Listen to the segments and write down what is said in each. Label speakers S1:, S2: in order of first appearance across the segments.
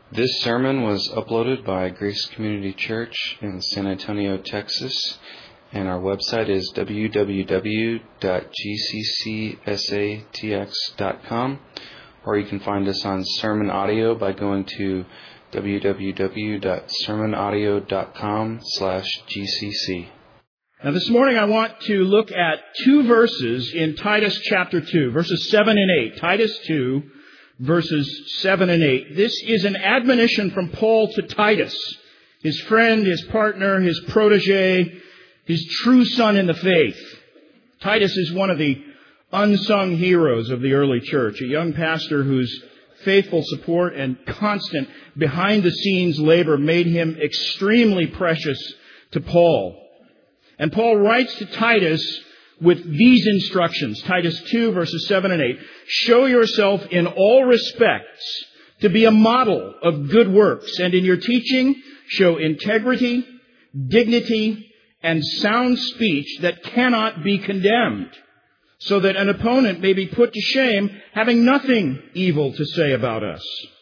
S1: This sermon was uploaded by Grace Community Church in San Antonio, Texas, and our website is www.gccsatx.com, or you can find us on Sermon Audio by going to www.sermonaudio.com/GCC.
S2: Now this morning I want to look at two verses in Titus chapter 2, verses 7 and 8. Titus 2, verses 7 and 8. This is an admonition from Paul to Titus, his friend, his partner, his protege, his true son in the faith. Titus is one of the unsung heroes of the early church, a young pastor whose faithful support and constant behind-the-scenes labor made him extremely precious to Paul. And Paul writes to Titus with these instructions, Titus 2, verses 7 and 8. Show yourself in all respects to be a model of good works, and in your teaching show integrity, dignity, and sound speech that cannot be condemned, so that an opponent may be put to shame, having nothing evil to say about us.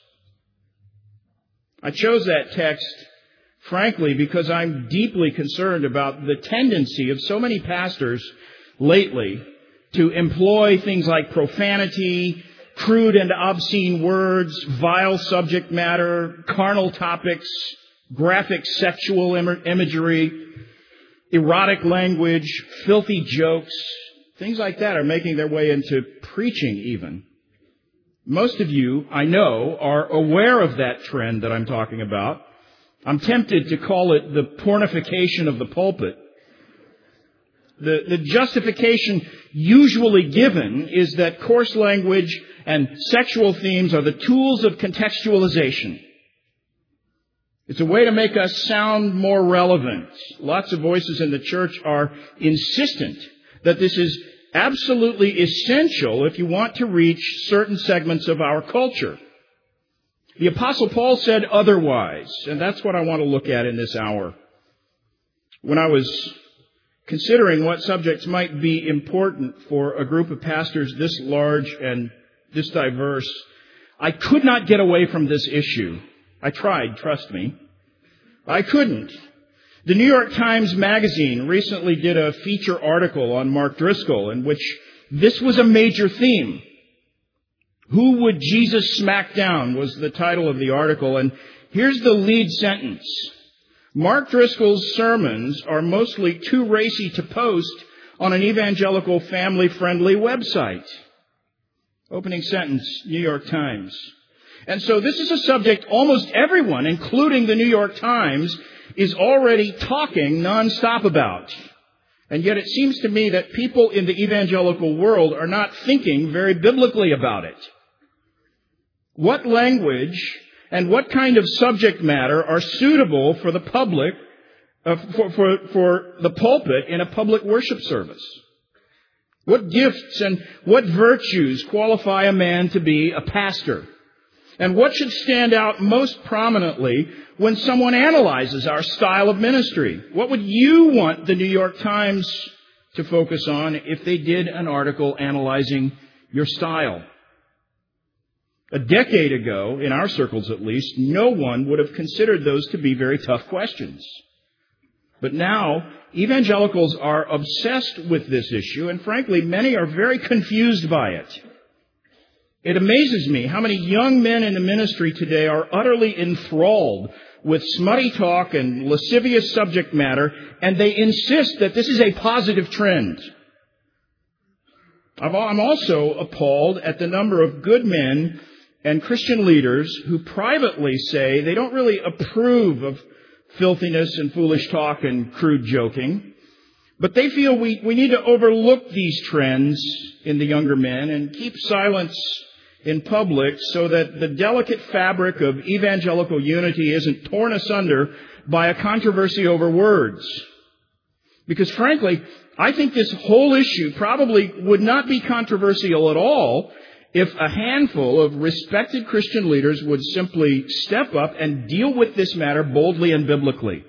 S2: I chose that text, frankly, because I'm deeply concerned about the tendency of so many pastors lately to employ things like profanity, crude and obscene words, vile subject matter, carnal topics, graphic sexual imagery, erotic language, filthy jokes. Things like that are making their way into preaching even. Most of you, I know, are aware of that trend that I'm talking about. I'm tempted to call it the pornification of the pulpit. The justification usually given is that coarse language and sexual themes are the tools of contextualization. It's a way to make us sound more relevant. Lots of voices in the church are insistent that this is absolutely essential if you want to reach certain segments of our culture. The Apostle Paul said otherwise, and that's what I want to look at in this hour. When I was considering what subjects might be important for a group of pastors this large and this diverse, I could not get away from this issue. I tried, trust me. I couldn't. The New York Times Magazine recently did a feature article on Mark Driscoll in which this was a major theme. Who would Jesus smack down was the title of the article, and here's the lead sentence. Mark Driscoll's sermons are mostly too racy to post on an evangelical family-friendly website. Opening sentence, New York Times. And so this is a subject almost everyone, including the New York Times, is already talking nonstop about. And yet it seems to me that people in the evangelical world are not thinking very biblically about it. What language and what kind of subject matter are suitable for the public, for the pulpit in a public worship service? What gifts and what virtues qualify a man to be a pastor? And what should stand out most prominently when someone analyzes our style of ministry? What would you want the New York Times to focus on if they did an article analyzing your style? A decade ago, in our circles at least, no one would have considered those to be very tough questions. But now, evangelicals are obsessed with this issue, and frankly, many are very confused by it. It amazes me how many young men in the ministry today are utterly enthralled with smutty talk and lascivious subject matter, and they insist that this is a positive trend. I'm also appalled at the number of good men and Christian leaders who privately say they don't really approve of filthiness and foolish talk and crude joking, but they feel we need to overlook these trends in the younger men and keep silence in public so that the delicate fabric of evangelical unity isn't torn asunder by a controversy over words. Because frankly, I think this whole issue probably would not be controversial at all if a handful of respected Christian leaders would simply step up and deal with this matter boldly and biblically.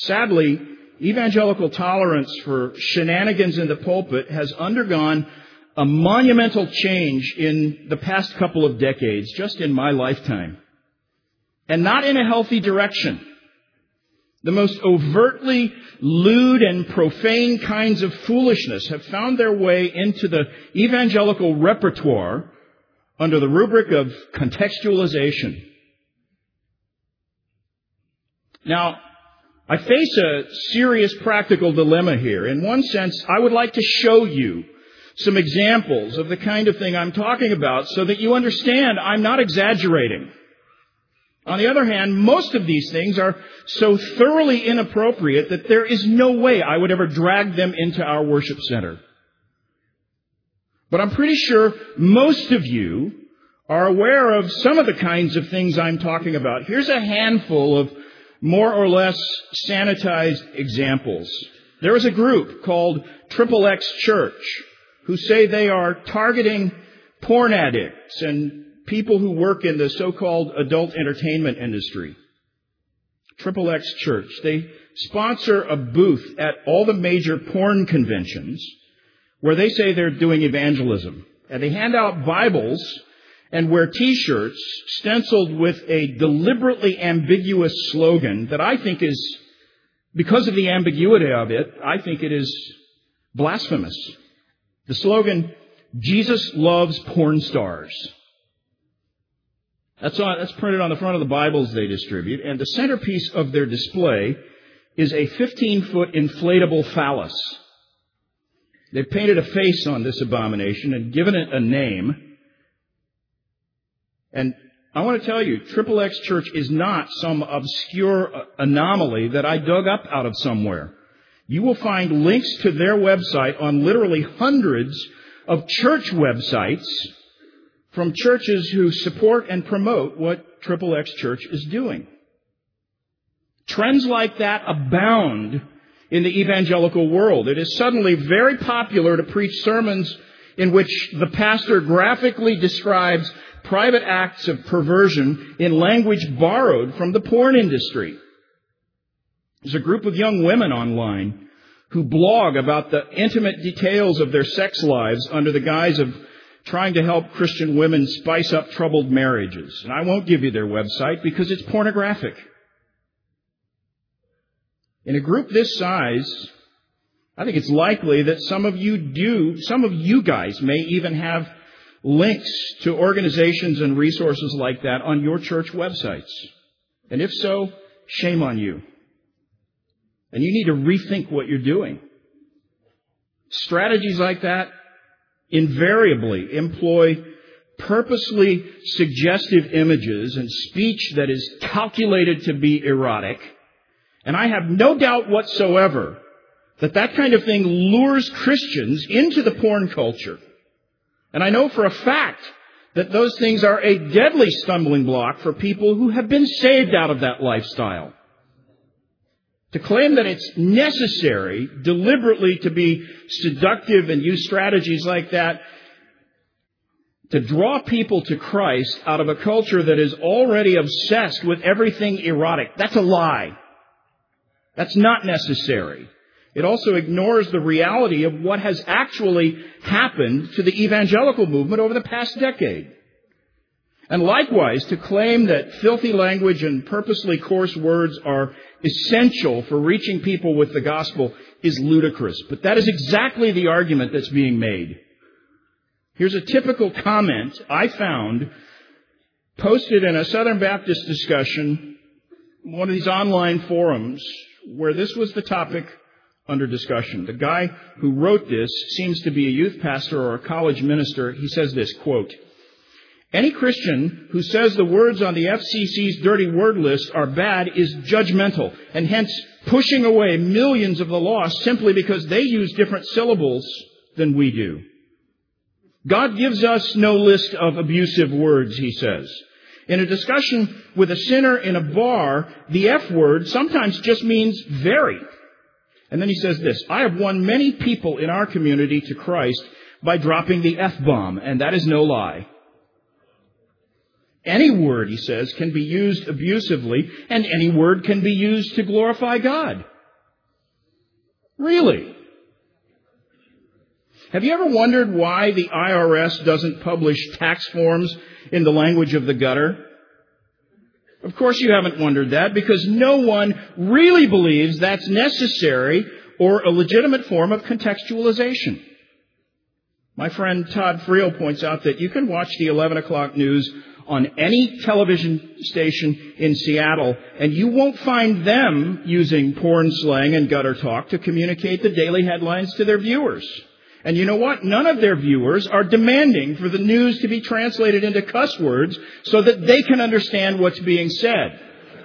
S2: Sadly, evangelical tolerance for shenanigans in the pulpit has undergone a monumental change in the past couple of decades, just in my lifetime, and not in a healthy direction. The most overtly lewd and profane kinds of foolishness have found their way into the evangelical repertoire under the rubric of contextualization. Now, I face a serious practical dilemma here. In one sense, I would like to show you some examples of the kind of thing I'm talking about so that you understand I'm not exaggerating. On the other hand, most of these things are so thoroughly inappropriate that there is no way I would ever drag them into our worship center. But I'm pretty sure most of you are aware of some of the kinds of things I'm talking about. Here's a handful of more or less sanitized examples. There is a group called XXX Church who say they are targeting porn addicts and people who work in the so-called adult entertainment industry. XXX Church. They sponsor a booth at all the major porn conventions where they say they're doing evangelism. And they hand out Bibles and wear T-shirts stenciled with a deliberately ambiguous slogan that I think is, because of the ambiguity of it, I think it is blasphemous. The slogan, "Jesus loves porn stars." That's printed on the front of the Bibles they distribute, and the centerpiece of their display is a 15-foot inflatable phallus. They've painted a face on this abomination and given it a name. And I want to tell you, XXX Church is not some obscure anomaly that I dug up out of somewhere. You will find links to their website on literally hundreds of church websites from churches who support and promote what XXX Church is doing. Trends like that abound in the evangelical world. It is suddenly very popular to preach sermons in which the pastor graphically describes private acts of perversion in language borrowed from the porn industry. There's a group of young women online who blog about the intimate details of their sex lives under the guise of trying to help Christian women spice up troubled marriages. And I won't give you their website because it's pornographic. In a group this size, I think it's likely that some of you guys may even have links to organizations and resources like that on your church websites. And if so, shame on you. And you need to rethink what you're doing. Strategies like that invariably employ purposely suggestive images and speech that is calculated to be erotic. And I have no doubt whatsoever that that kind of thing lures Christians into the porn culture. And I know for a fact that those things are a deadly stumbling block for people who have been saved out of that lifestyle. To claim that it's necessary deliberately to be seductive and use strategies like that to draw people to Christ out of a culture that is already obsessed with everything erotic, that's a lie. That's not necessary. It also ignores the reality of what has actually happened to the evangelical movement over the past decade. And likewise, to claim that filthy language and purposely coarse words are essential for reaching people with the gospel is ludicrous. But that is exactly the argument that's being made. Here's a typical comment I found posted in a Southern Baptist discussion, one of these online forums, where this was the topic under discussion. The guy who wrote this seems to be a youth pastor or a college minister. He says this, quote, "Any Christian who says the words on the FCC's dirty word list are bad is judgmental and hence pushing away millions of the lost simply because they use different syllables than we do. God gives us no list of abusive words," he says. In a discussion with a sinner in a bar, the F word sometimes just means very. And then he says this, "I have won many people in our community to Christ by dropping the F-bomb, and that is no lie." Any word, he says, can be used abusively, and any word can be used to glorify God. Really? Have you ever wondered why the IRS doesn't publish tax forms in the language of the gutter? Of course you haven't wondered that, because no one really believes that's necessary or a legitimate form of contextualization. My friend Todd Friel points out that you can watch the 11 o'clock news on any television station in Seattle, and you won't find them using porn slang and gutter talk to communicate the daily headlines to their viewers. And you know what? None of their viewers are demanding for the news to be translated into cuss words so that they can understand what's being said.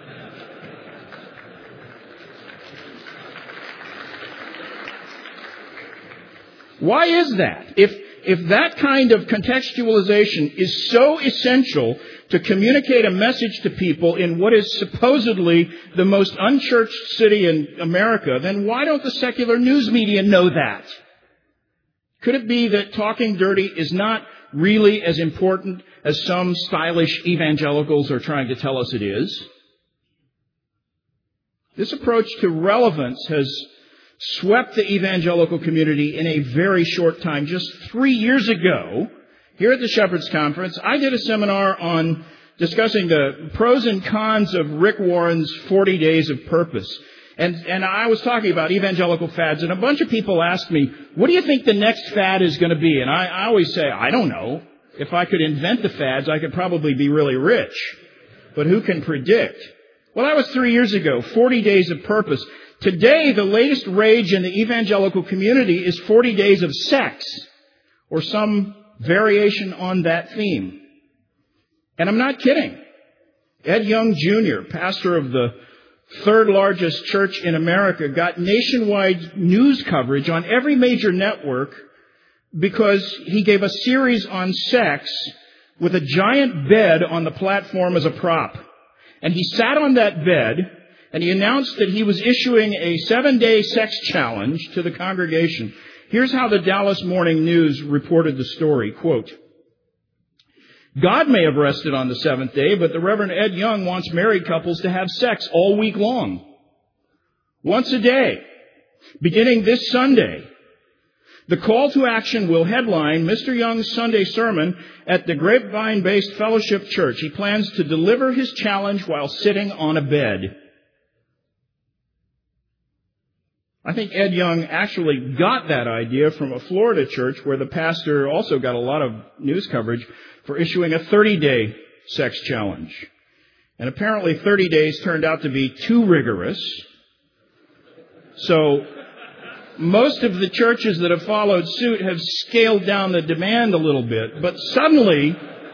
S2: Why is that? If that kind of contextualization is so essential to communicate a message to people in what is supposedly the most unchurched city in America, then why don't the secular news media know that? Could it be that talking dirty is not really as important as some stylish evangelicals are trying to tell us it is? This approach to relevance has swept the evangelical community in a very short time. Just 3 years ago, here at the Shepherds Conference, I did a seminar on discussing the pros and cons of Rick Warren's 40 Days of Purpose. And I was talking about evangelical fads, and a bunch of people asked me, what do you think the next fad is going to be? And I always say, I don't know. If I could invent the fads, I could probably be really rich. But who can predict? Well, that was 3 years ago, 40 Days of Purpose. Today, the latest rage in the evangelical community is 40 Days of Sex, or some variation on that theme. And I'm not kidding. Ed Young Jr., pastor of the third largest church in America, got nationwide news coverage on every major network because he gave a series on sex with a giant bed on the platform as a prop. And he sat on that bed and he announced that he was issuing a 7-day sex challenge to the congregation. Here's how the Dallas Morning News reported the story. Quote, God may have rested on the seventh day, but the Reverend Ed Young wants married couples to have sex all week long. Once a day, beginning this Sunday. The call to action will headline Mr. Young's Sunday sermon at the Grapevine-based Fellowship Church. He plans to deliver his challenge while sitting on a bed. I think Ed Young actually got that idea from a Florida church where the pastor also got a lot of news coverage for issuing a 30-day sex challenge. And apparently 30 days turned out to be too rigorous. So most of the churches that have followed suit have scaled down the demand a little bit. But suddenly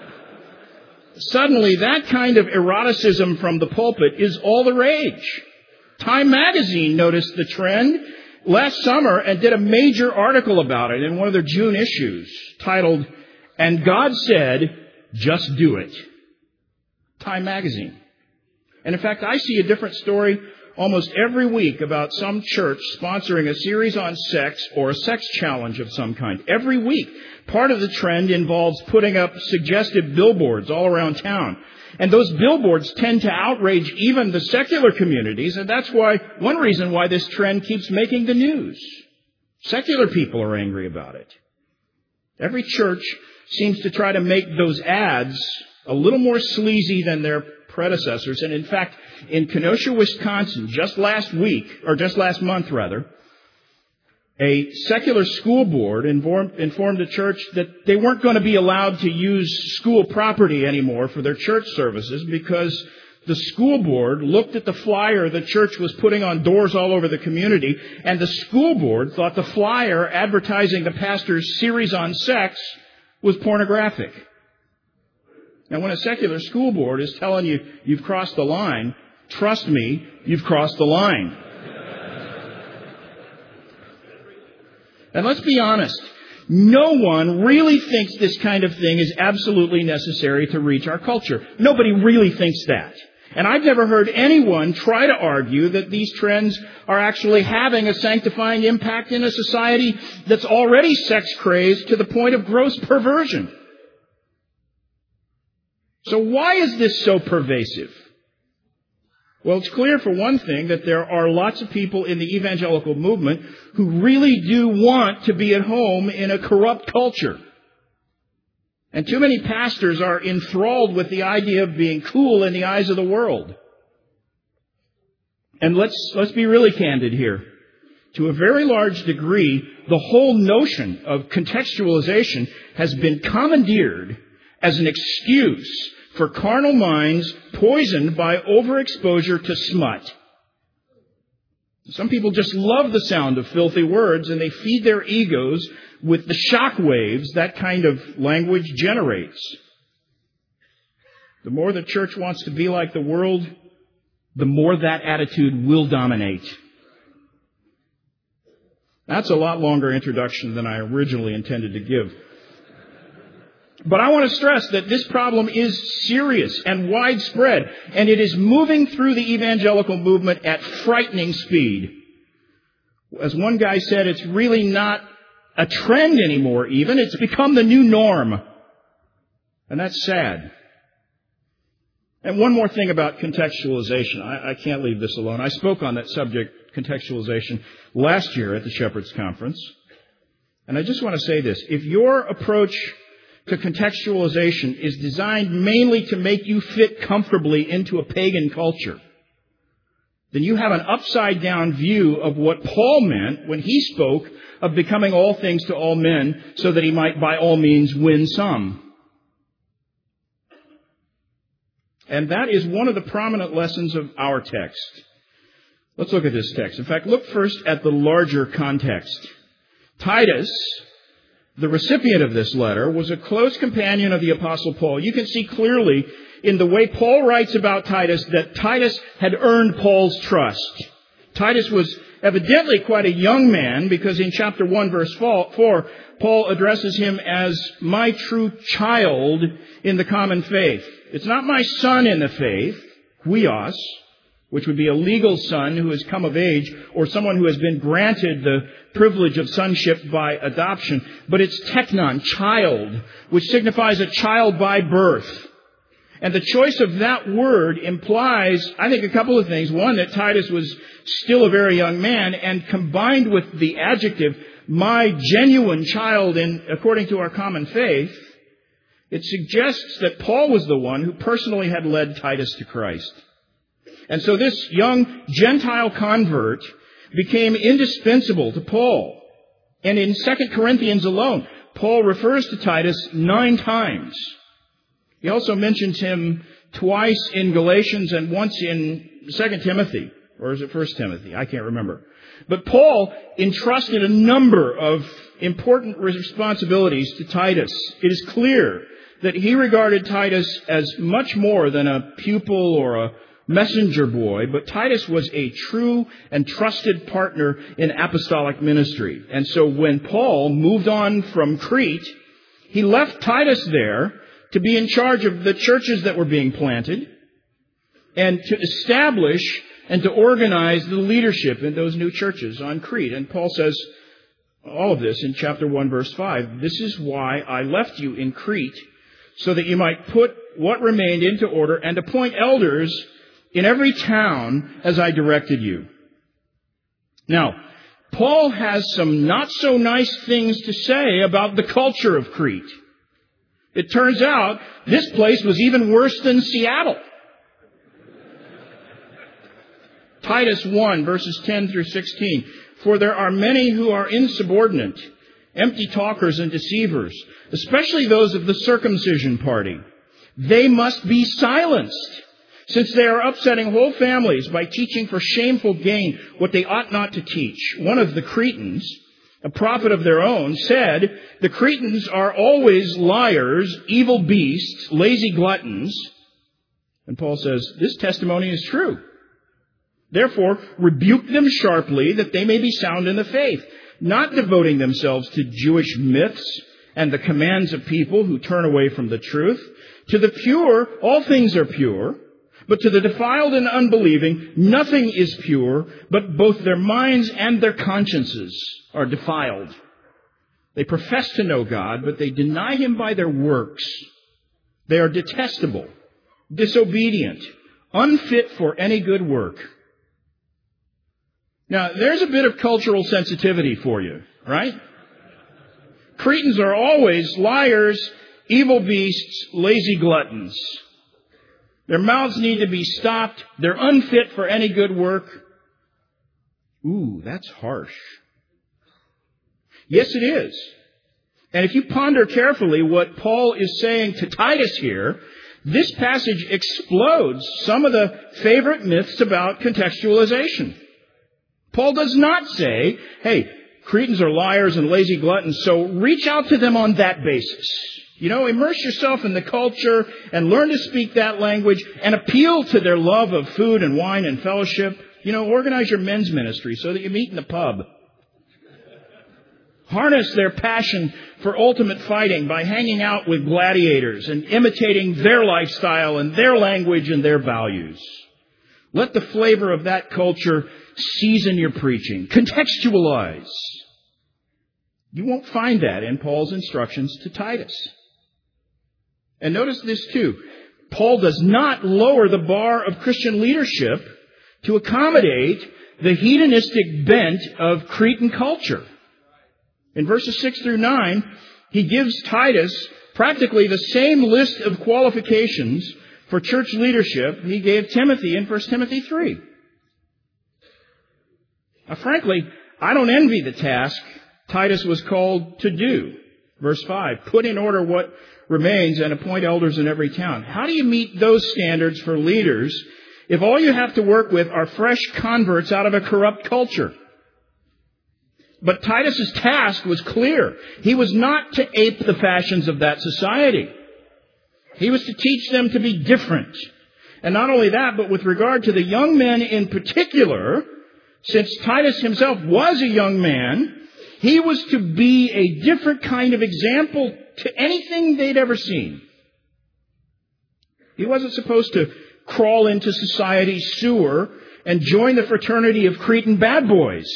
S2: that kind of eroticism from the pulpit is all the rage. Time magazine noticed the trend last summer and did a major article about it in one of their June issues titled, And God Said, Just Do It. Time magazine. And in fact, I see a different story almost every week about some church sponsoring a series on sex or a sex challenge of some kind. Every week. Part of the trend involves putting up suggestive billboards all around town. And those billboards tend to outrage even the secular communities, and that's one reason why this trend keeps making the news. Secular people are angry about it. Every church seems to try to make those ads a little more sleazy than their predecessors. And in fact, in Kenosha, Wisconsin, just last month, a secular school board informed the church that they weren't going to be allowed to use school property anymore for their church services because the school board looked at the flyer the church was putting on doors all over the community, and the school board thought the flyer advertising the pastor's series on sex was pornographic. Now, when a secular school board is telling you you've crossed the line, trust me, you've crossed the line. And let's be honest, no one really thinks this kind of thing is absolutely necessary to reach our culture. Nobody really thinks that. And I've never heard anyone try to argue that these trends are actually having a sanctifying impact in a society that's already sex-crazed to the point of gross perversion. So why is this so pervasive? Well, it's clear, for one thing, that there are lots of people in the evangelical movement who really do want to be at home in a corrupt culture. And too many pastors are enthralled with the idea of being cool in the eyes of the world. And let's be really candid here. To a very large degree, the whole notion of contextualization has been commandeered as an excuse for carnal minds poisoned by overexposure to smut. Some people just love the sound of filthy words, and they feed their egos with the shock waves that kind of language generates. The more the church wants to be like the world, the more that attitude will dominate. That's a lot longer introduction than I originally intended to give. But I want to stress that this problem is serious and widespread, and it is moving through the evangelical movement at frightening speed. As one guy said, it's really not a trend anymore even. It's become the new norm. And that's sad. And one more thing about contextualization. I can't leave this alone. I spoke on that subject, contextualization, last year at the Shepherds Conference. And I just want to say this. If your approach to contextualization is designed mainly to make you fit comfortably into a pagan culture, then you have an upside-down view of what Paul meant when he spoke of becoming all things to all men so that he might by all means win some. And that is one of the prominent lessons of our text. Let's look at this text. In fact, look first at the larger context. Titus, the recipient of this letter, was a close companion of the Apostle Paul. You can see clearly in the way Paul writes about Titus that Titus had earned Paul's trust. Titus was evidently quite a young man, because in chapter 1, verse 4, Paul addresses him as my true child in the common faith. It's not my son in the faith, huios, which would be a legal son who has come of age, or someone who has been granted the privilege of sonship by adoption, but it's teknon, child, which signifies a child by birth. And the choice of that word implies, I think, a couple of things. One, that Titus was still a very young man, and combined with the adjective, my genuine child according to our common faith, it suggests that Paul was the one who personally had led Titus to Christ. And so this young Gentile convert became indispensable to Paul. And in 2 Corinthians alone, Paul refers to Titus 9 times. He also mentions him twice in Galatians and once in 2 Timothy. Or is it 1 Timothy? I can't remember. But Paul entrusted a number of important responsibilities to Titus. It is clear that he regarded Titus as much more than a pupil or a messenger boy, but Titus was a true and trusted partner in apostolic ministry. And so when Paul moved on from Crete, he left Titus there to be in charge of the churches that were being planted and to establish and to organize the leadership in those new churches on Crete. And Paul says all of this in chapter 1, verse 5. This is why I left you in Crete, so that you might put what remained into order and appoint elders in every town as I directed you. Now, Paul has some not so nice things to say about the culture of Crete. It turns out this place was even worse than Seattle. Titus 1, verses 10 through 16. For there are many who are insubordinate, empty talkers and deceivers, especially those of the circumcision party. They must be silenced, since they are upsetting whole families by teaching for shameful gain what they ought not to teach. One of the Cretans, a prophet of their own, said, the Cretans are always liars, evil beasts, lazy gluttons. And Paul says, this testimony is true. Therefore, rebuke them sharply, that they may be sound in the faith, not devoting themselves to Jewish myths and the commands of people who turn away from the truth. To the pure, all things are pure, but to the defiled and unbelieving, nothing is pure, but both their minds and their consciences are defiled. They profess to know God, but they deny Him by their works. They are detestable, disobedient, unfit for any good work. Now, there's a bit of cultural sensitivity for you, right? Cretans are always liars, evil beasts, lazy gluttons. Their mouths need to be stopped. They're unfit for any good work. Ooh, that's harsh. Yes, it is. And if you ponder carefully what Paul is saying to Titus here, this passage explodes some of the favorite myths about contextualization. Paul does not say, hey, Cretans are liars and lazy gluttons, so reach out to them on that basis. Immerse yourself in the culture and learn to speak that language and appeal to their love of food and wine and fellowship. Organize your men's ministry so that you meet in the pub. Harness their passion for ultimate fighting by hanging out with gladiators and imitating their lifestyle and their language and their values. Let the flavor of that culture season your preaching. Contextualize. You won't find that in Paul's instructions to Titus. And notice this too. Paul does not lower the bar of Christian leadership to accommodate the hedonistic bent of Cretan culture. In verses 6 through 9, he gives Titus practically the same list of qualifications for church leadership he gave Timothy in 1 Timothy 3. Now, frankly, I don't envy the task Titus was called to do. Verse 5, put in order what remains and appoint elders in every town. How do you meet those standards for leaders if all you have to work with are fresh converts out of a corrupt culture? But Titus's task was clear. He was not to ape the fashions of that society. He was to teach them to be different. And not only that, but with regard to the young men in particular, since Titus himself was a young man, he was to be a different kind of example to anything they'd ever seen. He wasn't supposed to crawl into society's sewer and join the fraternity of Cretan bad boys.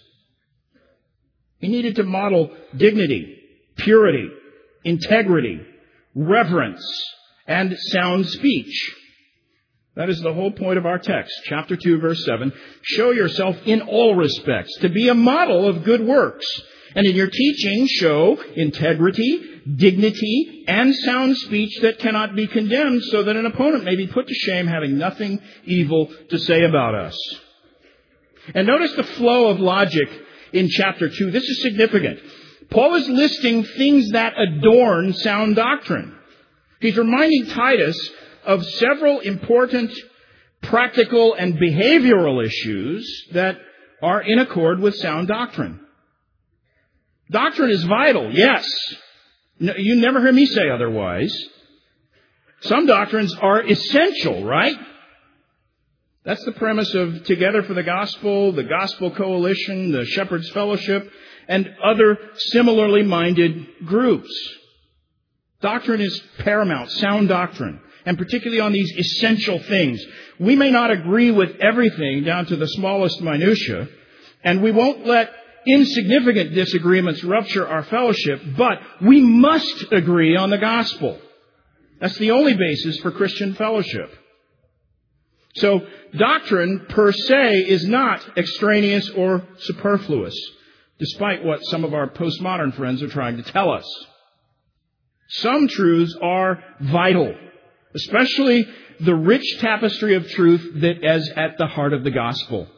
S2: He needed to model dignity, purity, integrity, reverence, and sound speech. That is the whole point of our text. Chapter 2, verse 7. Show yourself in all respects to be a model of good works. And in your teaching, show integrity, dignity, and sound speech that cannot be condemned, so that an opponent may be put to shame, having nothing evil to say about us. And notice the flow of logic in chapter 2. This is significant. Paul is listing things that adorn sound doctrine. He's reminding Titus of several important practical and behavioral issues that are in accord with sound doctrine. Doctrine is vital, yes. No, you never hear me say otherwise. Some doctrines are essential, right? That's the premise of Together for the Gospel Coalition, the Shepherd's Fellowship, and other similarly minded groups. Doctrine is paramount, sound doctrine, and particularly on these essential things. We may not agree with everything down to the smallest minutia, and we won't let insignificant disagreements rupture our fellowship, but we must agree on the gospel. That's the only basis for Christian fellowship. So, doctrine per se is not extraneous or superfluous, despite what some of our postmodern friends are trying to tell us. Some truths are vital, especially the rich tapestry of truth that is at the heart of the gospel.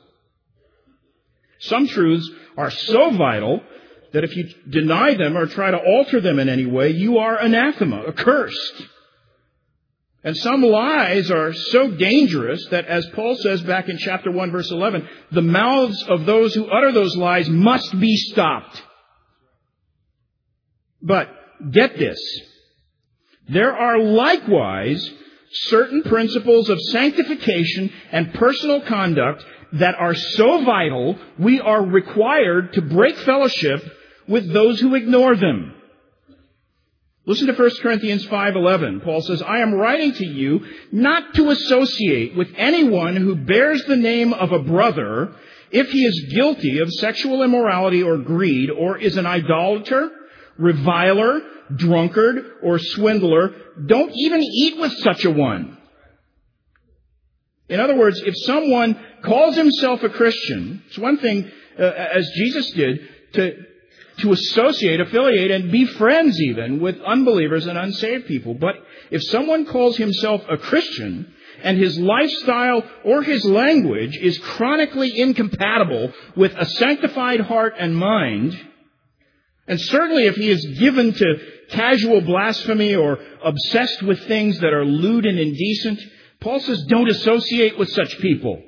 S2: Some truths are so vital that if you deny them or try to alter them in any way, you are anathema, accursed. And some lies are so dangerous that, as Paul says back in chapter 1, verse 11, the mouths of those who utter those lies must be stopped. But get this. There are likewise certain principles of sanctification and personal conduct that are so vital, we are required to break fellowship with those who ignore them. Listen to 1 Corinthians 5:11. Paul says, I am writing to you not to associate with anyone who bears the name of a brother if he is guilty of sexual immorality or greed, or is an idolater, reviler, drunkard, or swindler. Don't even eat with such a one. In other words, if someone calls himself a Christian, it's one thing, as Jesus did, to associate, affiliate, and be friends even with unbelievers and unsaved people. But if someone calls himself a Christian and his lifestyle or his language is chronically incompatible with a sanctified heart and mind, and certainly if he is given to casual blasphemy or obsessed with things that are lewd and indecent, Paul says don't associate with such people.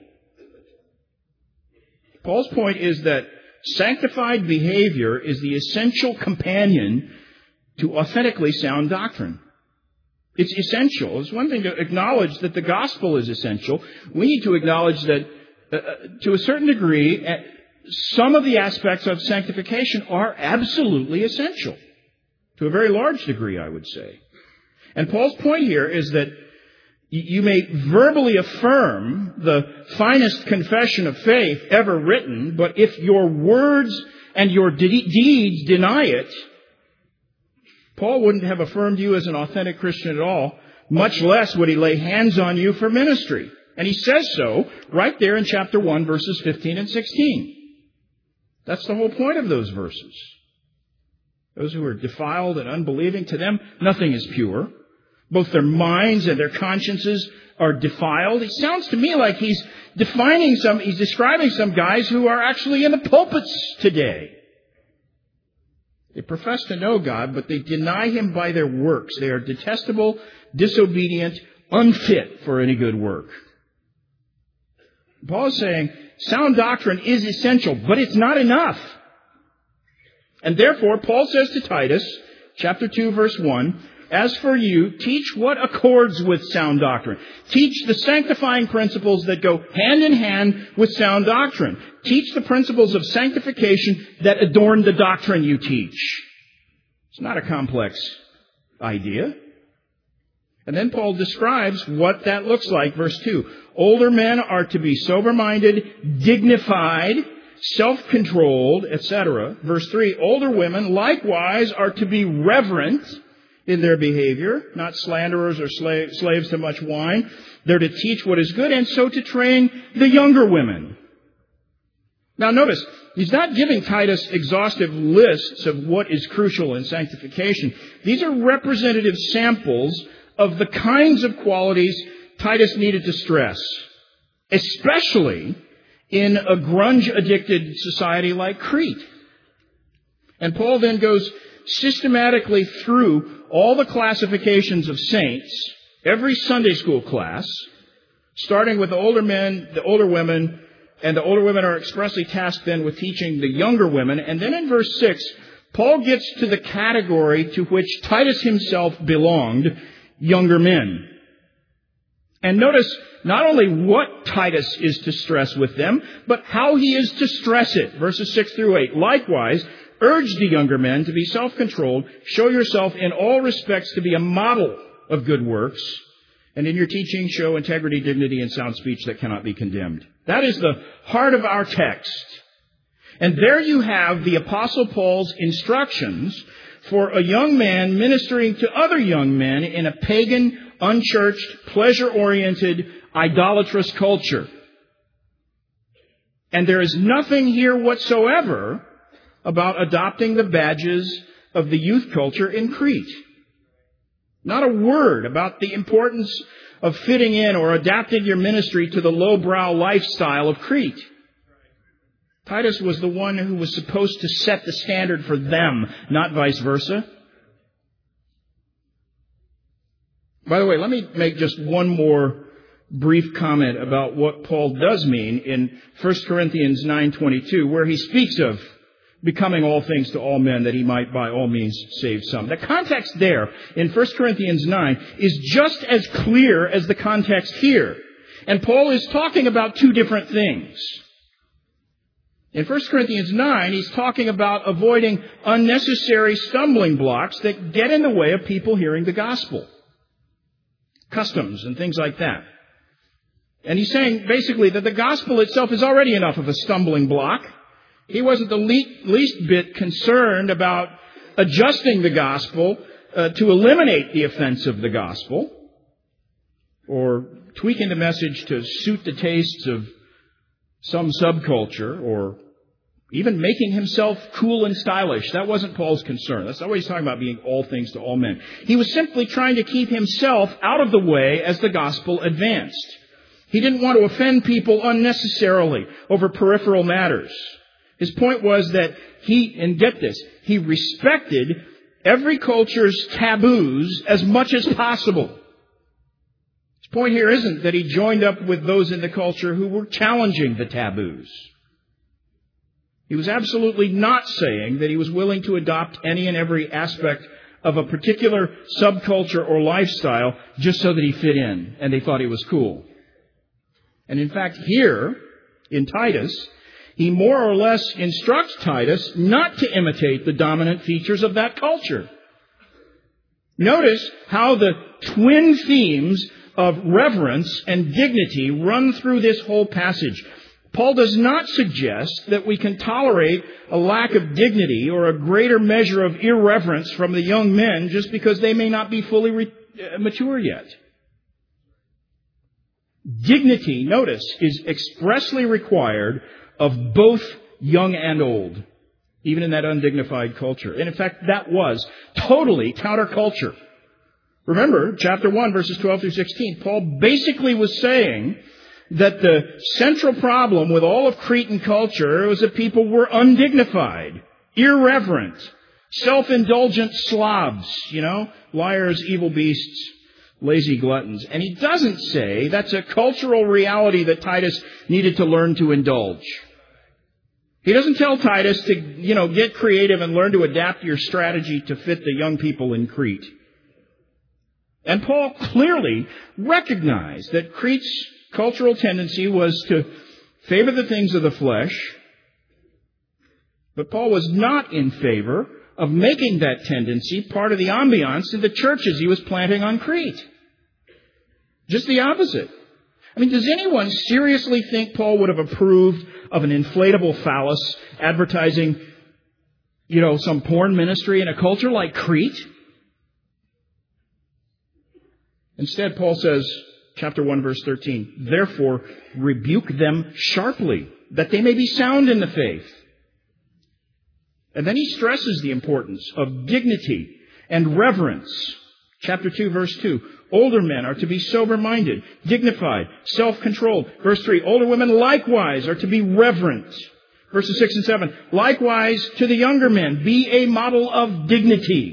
S2: Paul's point is that sanctified behavior is the essential companion to authentically sound doctrine. It's essential. It's one thing to acknowledge that the gospel is essential. We need to acknowledge that, to a certain degree, some of the aspects of sanctification are absolutely essential. To a very large degree, I would say. And Paul's point here is that you may verbally affirm the finest confession of faith ever written, but if your words and your deeds deny it, Paul wouldn't have affirmed you as an authentic Christian at all, much less would he lay hands on you for ministry. And he says so right there in chapter 1, verses 15 and 16. That's the whole point of those verses. Those who are defiled and unbelieving, to them nothing is pure. Both their minds and their consciences are defiled. It sounds to me like he's describing some guys who are actually in the pulpits today. They profess to know God, but they deny Him by their works. They are detestable, disobedient, unfit for any good work. Paul is saying sound doctrine is essential, but it's not enough. And therefore, Paul says to Titus, chapter 2, verse 1, as for you, teach what accords with sound doctrine. Teach the sanctifying principles that go hand in hand with sound doctrine. Teach the principles of sanctification that adorn the doctrine you teach. It's not a complex idea. And then Paul describes what that looks like. Verse 2, older men are to be sober-minded, dignified, self-controlled, etc. Verse 3, older women likewise are to be reverent in their behavior, not slanderers or slaves to much wine. They're to teach what is good and so to train the younger women. Now notice, he's not giving Titus exhaustive lists of what is crucial in sanctification. These are representative samples of the kinds of qualities Titus needed to stress, especially in a grunge-addicted society like Crete. And Paul then goes systematically through all the classifications of saints, every Sunday school class, starting with the older men, the older women, and the older women are expressly tasked then with teaching the younger women. And then in verse 6, Paul gets to the category to which Titus himself belonged, younger men. And notice not only what Titus is to stress with them, but how he is to stress it. Verses 6 through 8. Likewise, urge the younger men to be self-controlled. Show yourself in all respects to be a model of good works. And in your teaching, show integrity, dignity, and sound speech that cannot be condemned. That is the heart of our text. And there you have the Apostle Paul's instructions for a young man ministering to other young men in a pagan, unchurched, pleasure-oriented, idolatrous culture. And there is nothing here whatsoever about adopting the badges of the youth culture in Crete. Not a word about the importance of fitting in or adapting your ministry to the lowbrow lifestyle of Crete. Titus was the one who was supposed to set the standard for them, not vice versa. By the way, let me make just one more brief comment about what Paul does mean in 1 Corinthians 9:22, where he speaks of becoming all things to all men, that he might by all means save some. The context there in 1 Corinthians 9 is just as clear as the context here. And Paul is talking about two different things. In 1 Corinthians 9, he's talking about avoiding unnecessary stumbling blocks that get in the way of people hearing the gospel. Customs and things like that. And he's saying basically that the gospel itself is already enough of a stumbling block. He wasn't the least bit concerned about adjusting the gospel to eliminate the offense of the gospel or tweaking the message to suit the tastes of some subculture, or even making himself cool and stylish. That wasn't Paul's concern. That's not what he's talking about, being all things to all men. He was simply trying to keep himself out of the way as the gospel advanced. He didn't want to offend people unnecessarily over peripheral matters. His point was that and get this, he respected every culture's taboos as much as possible. His point here isn't that he joined up with those in the culture who were challenging the taboos. He was absolutely not saying that he was willing to adopt any and every aspect of a particular subculture or lifestyle just so that he fit in and they thought he was cool. And in fact, here in Titus, he more or less instructs Titus not to imitate the dominant features of that culture. Notice how the twin themes of reverence and dignity run through this whole passage. Paul does not suggest that we can tolerate a lack of dignity or a greater measure of irreverence from the young men just because they may not be fully mature yet. Dignity, notice, is expressly required of both young and old, even in that undignified culture. And in fact, that was totally counterculture. Remember, chapter 1, verses 12 through 16, Paul basically was saying that the central problem with all of Cretan culture was that people were undignified, irreverent, self-indulgent slobs, liars, evil beasts, lazy gluttons. And he doesn't say that's a cultural reality that Titus needed to learn to indulge. He doesn't tell Titus to, get creative and learn to adapt your strategy to fit the young people in Crete. And Paul clearly recognized that Crete's cultural tendency was to favor the things of the flesh, but Paul was not in favor of making that tendency part of the ambiance in the churches he was planting on Crete. Just the opposite. Does anyone seriously think Paul would have approved of an inflatable phallus advertising, some porn ministry in a culture like Crete? Instead, Paul says, chapter 1, verse 13, therefore rebuke them sharply, that they may be sound in the faith. And then he stresses the importance of dignity and reverence. Chapter 2, verse 2, older men are to be sober-minded, dignified, self-controlled. Verse 3, older women likewise are to be reverent. Verses 6 and 7, likewise to the younger men, be a model of dignity.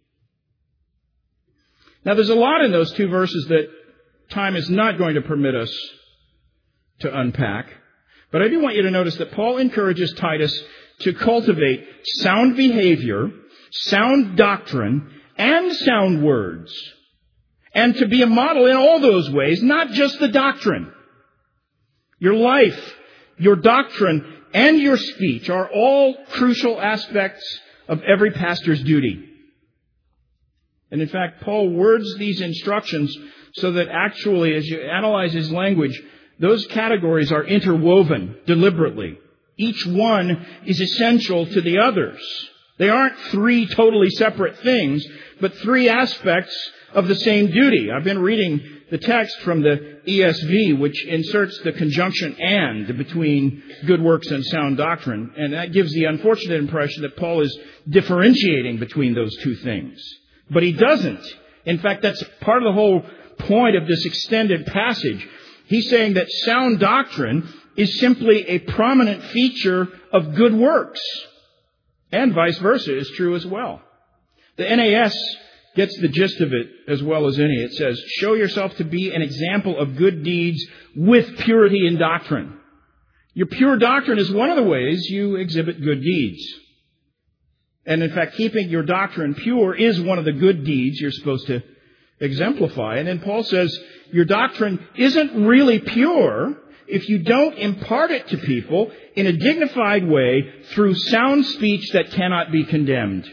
S2: Now there's a lot in those two verses that time is not going to permit us to unpack. But I do want you to notice that Paul encourages Titus to cultivate sound behavior, sound doctrine, and sound words. And to be a model in all those ways, not just the doctrine. Your life, your doctrine, and your speech are all crucial aspects of every pastor's duty. And in fact, Paul words these instructions so that actually, as you analyze his language, those categories are interwoven deliberately. Each one is essential to the others. They aren't three totally separate things, but three aspects of the same duty. I've been reading the text from the ESV, which inserts the conjunction "and" between good works and sound doctrine, and that gives the unfortunate impression that Paul is differentiating between those two things. But he doesn't. In fact, that's part of the whole point of this extended passage. He's saying that sound doctrine is simply a prominent feature of good works. And vice versa is true as well. The NAS gets the gist of it as well as any. It says, show yourself to be an example of good deeds with purity in doctrine. Your pure doctrine is one of the ways you exhibit good deeds. And in fact, keeping your doctrine pure is one of the good deeds you're supposed to exemplify. And then Paul says, your doctrine isn't really pure if you don't impart it to people in a dignified way through sound speech that cannot be condemned.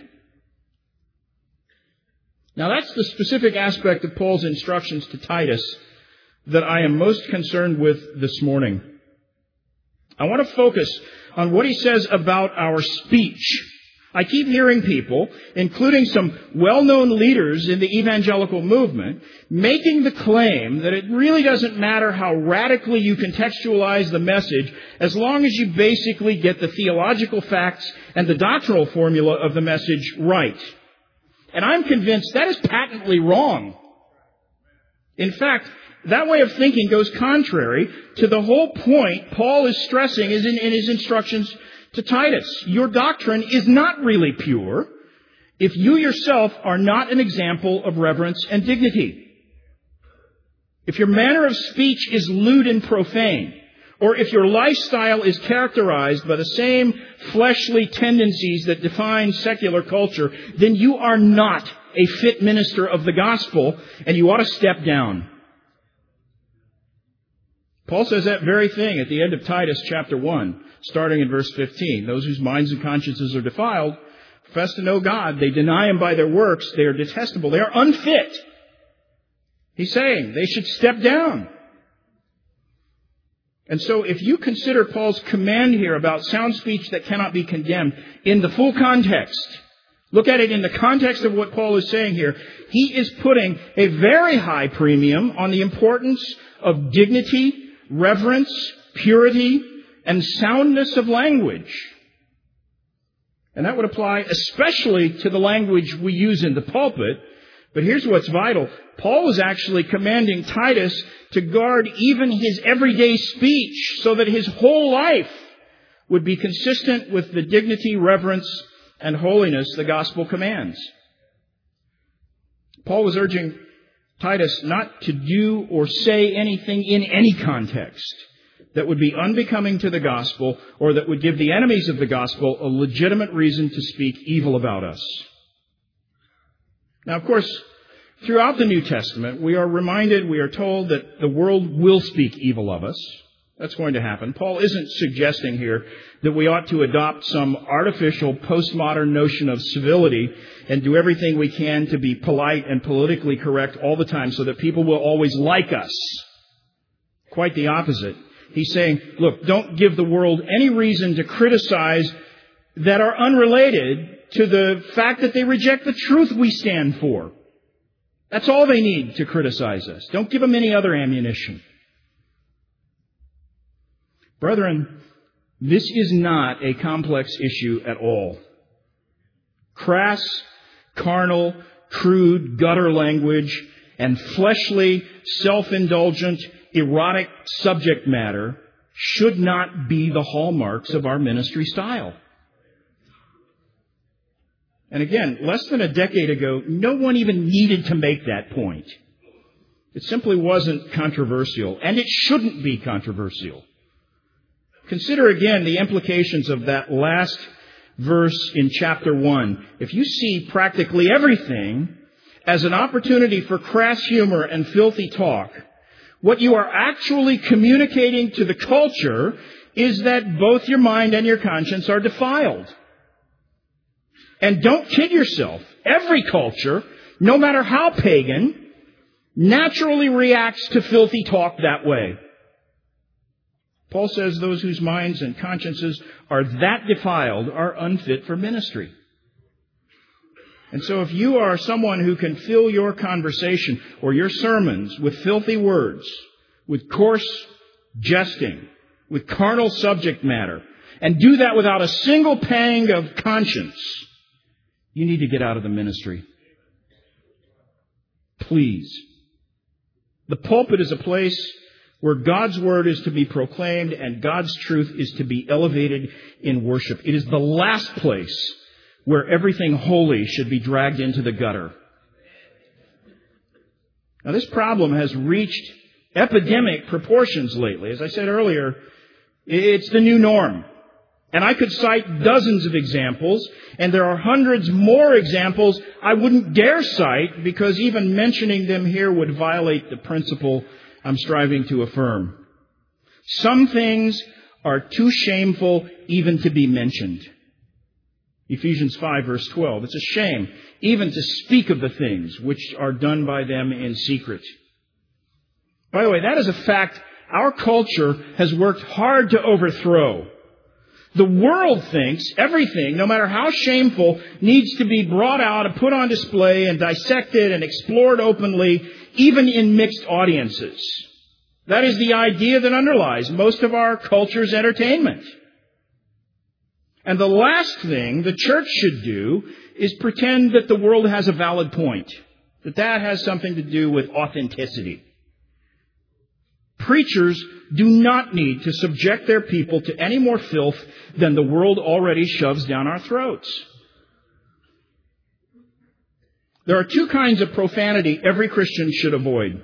S2: Now that's the specific aspect of Paul's instructions to Titus that I am most concerned with this morning. I want to focus on what he says about our speech, I keep hearing people, including some well-known leaders in the evangelical movement, making the claim that it really doesn't matter how radically you contextualize the message as long as you basically get the theological facts and the doctrinal formula of the message right. And I'm convinced that is patently wrong. In fact, that way of thinking goes contrary to the whole point Paul is stressing in his instructions to Titus. Your doctrine is not really pure if you yourself are not an example of reverence and dignity. If your manner of speech is lewd and profane, or if your lifestyle is characterized by the same fleshly tendencies that define secular culture, then you are not a fit minister of the gospel, and you ought to step down. Paul says that very thing at the end of Titus chapter 1, starting in verse 15. Those whose minds and consciences are defiled profess to know God. They deny Him by their works. They are detestable. They are unfit. He's saying they should step down. And so if you consider Paul's command here about sound speech that cannot be condemned in the full context, look at it in the context of what Paul is saying here, he is putting a very high premium on the importance of dignity, reverence, purity, and soundness of language. And that would apply especially to the language we use in the pulpit. But here's what's vital. Paul was actually commanding Titus to guard even his everyday speech so that his whole life would be consistent with the dignity, reverence, and holiness the gospel commands. Paul was urging Titus not to do or say anything in any context that would be unbecoming to the gospel or that would give the enemies of the gospel a legitimate reason to speak evil about us. Now, of course, throughout the New Testament, we are told that the world will speak evil of us. That's going to happen. Paul isn't suggesting here that we ought to adopt some artificial postmodern notion of civility and do everything we can to be polite and politically correct all the time so that people will always like us. Quite the opposite. He's saying, look, don't give the world any reason to criticize that are unrelated to the fact that they reject the truth we stand for. That's all they need to criticize us. Don't give them any other ammunition. Brethren, this is not a complex issue at all. Crass, carnal, crude, gutter language, and fleshly, self-indulgent, erotic subject matter should not be the hallmarks of our ministry style. And again, less than a decade ago, no one even needed to make that point. It simply wasn't controversial, and it shouldn't be controversial. Consider again the implications of that last verse in chapter 1. If you see practically everything as an opportunity for crass humor and filthy talk, what you are actually communicating to the culture is that both your mind and your conscience are defiled. And don't kid yourself. Every culture, no matter how pagan, naturally reacts to filthy talk that way. Paul says those whose minds and consciences are that defiled are unfit for ministry. And so if you are someone who can fill your conversation or your sermons with filthy words, with coarse jesting, with carnal subject matter, and do that without a single pang of conscience, you need to get out of the ministry. Please. The pulpit is a place where God's Word is to be proclaimed and God's truth is to be elevated in worship. It is the last place where everything holy should be dragged into the gutter. Now, this problem has reached epidemic proportions lately. As I said earlier, it's the new norm. And I could cite dozens of examples, and there are hundreds more examples I wouldn't dare cite because even mentioning them here would violate the principle I'm striving to affirm. Some things are too shameful even to be mentioned. Ephesians 5 verse 12. It's a shame even to speak of the things which are done by them in secret. By the way, that is a fact our culture has worked hard to overthrow. The world thinks everything, no matter how shameful, needs to be brought out and put on display and dissected and explored openly, even in mixed audiences. That is the idea that underlies most of our culture's entertainment. And the last thing the church should do is pretend that the world has a valid point, that has something to do with authenticity. Preachers do not need to subject their people to any more filth than the world already shoves down our throats. There are two kinds of profanity every Christian should avoid.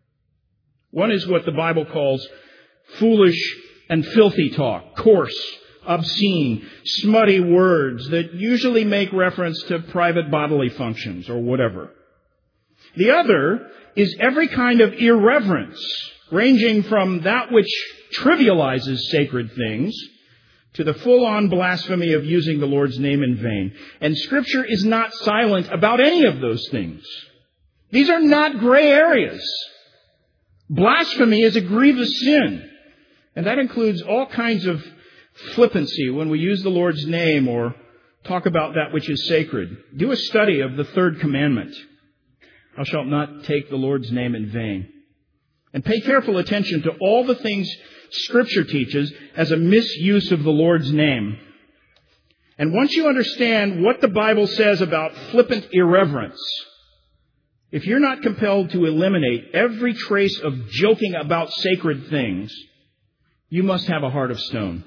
S2: One is what the Bible calls foolish and filthy talk, coarse, obscene, smutty words that usually make reference to private bodily functions or whatever. The other is every kind of irreverence, ranging from that which trivializes sacred things to the full-on blasphemy of using the Lord's name in vain. And Scripture is not silent about any of those things. These are not gray areas. Blasphemy is a grievous sin, and that includes all kinds of flippancy when we use the Lord's name or talk about that which is sacred. Do a study of the third commandment. Thou shalt not take the Lord's name in vain. And pay careful attention to all the things Scripture teaches as a misuse of the Lord's name. And once you understand what the Bible says about flippant irreverence, if you're not compelled to eliminate every trace of joking about sacred things, you must have a heart of stone.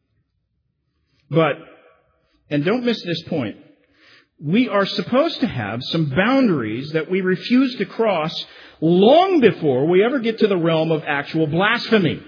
S2: But, and don't miss this point, we are supposed to have some boundaries that we refuse to cross long before we ever get to the realm of actual blasphemy.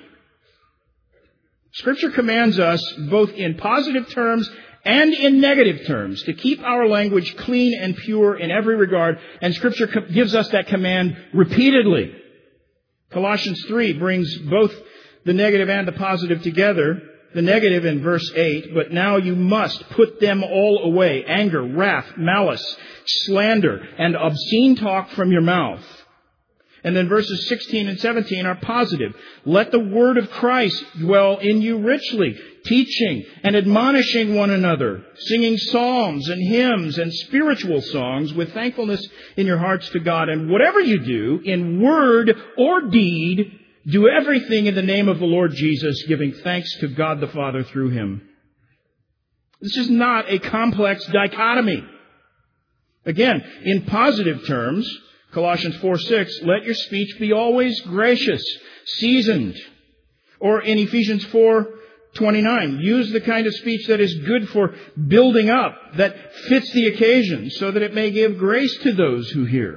S2: Scripture commands us, both in positive terms and in negative terms, to keep our language clean and pure in every regard, and Scripture gives us that command repeatedly. Colossians 3 brings both the negative and the positive together. The negative in verse 8, but now you must put them all away, anger, wrath, malice, slander, and obscene talk from your mouth. And then verses 16 and 17 are positive. Let the word of Christ dwell in you richly, teaching and admonishing one another, singing psalms and hymns and spiritual songs with thankfulness in your hearts to God. And whatever you do, in word or deed, do everything in the name of the Lord Jesus, giving thanks to God the Father through Him. This is not a complex dichotomy. Again, in positive terms, Colossians 4:6, let your speech be always gracious, seasoned. Or in Ephesians 4:29, use the kind of speech that is good for building up, that fits the occasion, so that it may give grace to those who hear.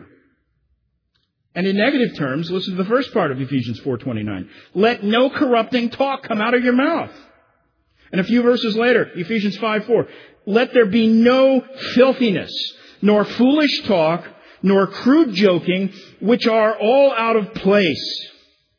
S2: And in negative terms, listen to the first part of Ephesians 4:29. Let no corrupting talk come out of your mouth. And a few verses later, Ephesians 5:4. Let there be no filthiness, nor foolish talk, nor crude joking, which are all out of place.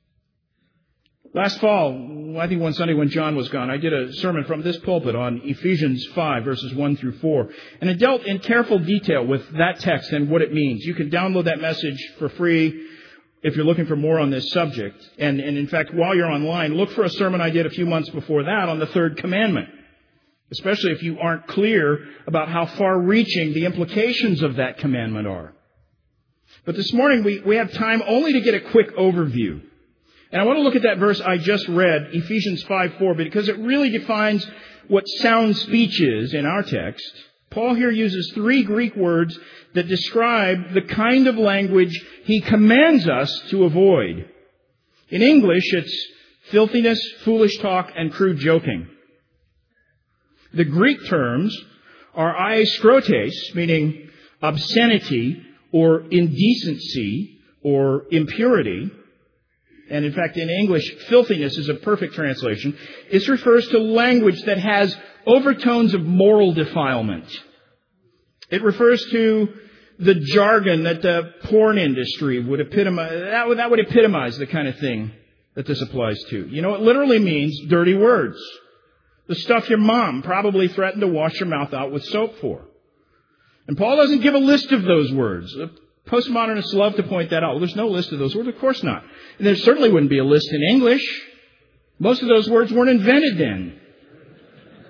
S2: Last fall, I think one Sunday when John was gone, I did a sermon from this pulpit on Ephesians 5, verses 1 through 4. And it dealt in careful detail with that text and what it means. You can download that message for free if you're looking for more on this subject. And in fact, while you're online, look for a sermon I did a few months before that on the third commandment. Especially if you aren't clear about how far-reaching the implications of that commandment are. But this morning, we have time only to get a quick overview. And I want to look at that verse I just read, Ephesians 5:4, because it really defines what sound speech is in our text. Paul here uses 3 Greek words that describe the kind of language he commands us to avoid. In English, it's filthiness, foolish talk, and crude joking. The Greek terms are aiskrotes, meaning obscenity or indecency or impurity. And in fact, in English, filthiness is a perfect translation. It refers to language that has overtones of moral defilement. It refers to the jargon that the porn industry would epitomize. That would epitomize the kind of thing that this applies to. You know, it literally means dirty words. The stuff your mom probably threatened to wash your mouth out with soap for. And Paul doesn't give a list of those words. Postmodernists love to point that out. Well, there's no list of those words. Of course not. And there certainly wouldn't be a list in English. Most of those words weren't invented then.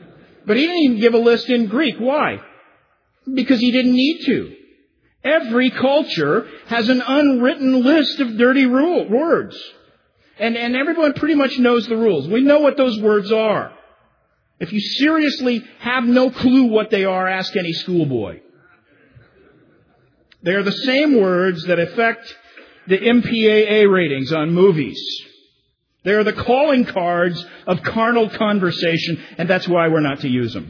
S2: But he didn't even give a list in Greek. Why? Because he didn't need to. Every culture has an unwritten list of dirty words. And everyone pretty much knows the rules. We know what those words are. If you seriously have no clue what they are, ask any schoolboy. They are the same words that affect the MPAA ratings on movies. They are the calling cards of carnal conversation, and that's why we're not to use them.